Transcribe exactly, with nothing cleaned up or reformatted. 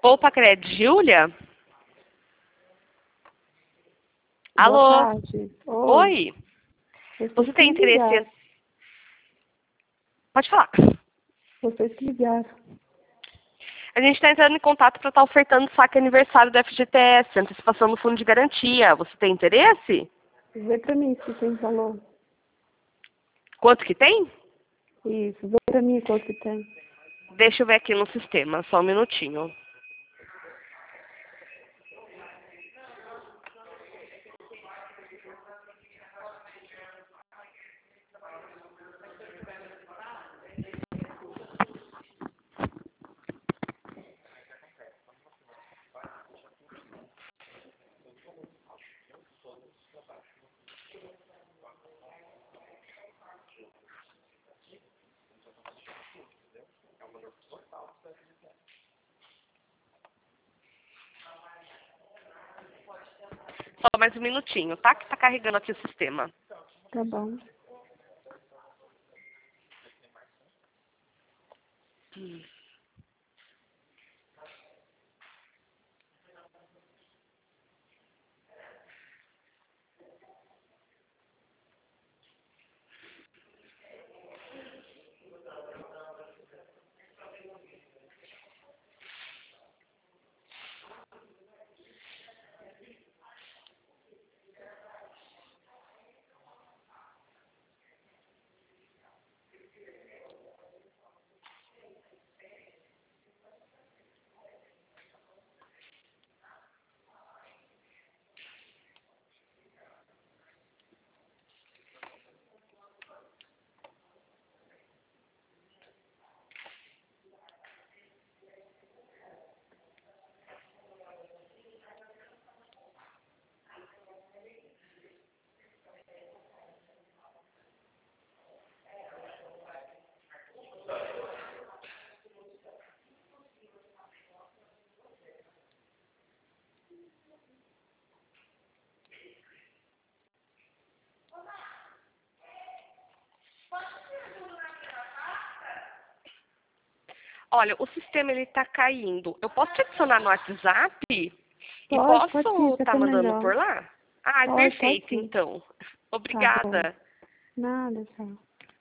Opa, Cred, Júlia? Alô? Boa tarde. Oi. Oi? Vocês Você que tem me interesse... ligaram. Pode falar. Vocês que ligaram. A gente está entrando em contato para estar ofertando saque aniversário do F G T S, antecipação no fundo de garantia. Você tem interesse? Vê pra mim se tem valor. Quanto que tem? Isso, vê pra mim quanto que tem. Deixa eu ver aqui no sistema, só um minutinho. Só mais um minutinho, tá? Que tá carregando aqui o sistema. Tá bom. Hum. Olha, o sistema ele tá caindo. Eu posso te adicionar no WhatsApp? E Pode, pode sim, posso isso é estar até mandando melhor. por lá? Ah, Pode, pode perfeito, sim. então. Tá bom. Obrigada. Nada, tchau.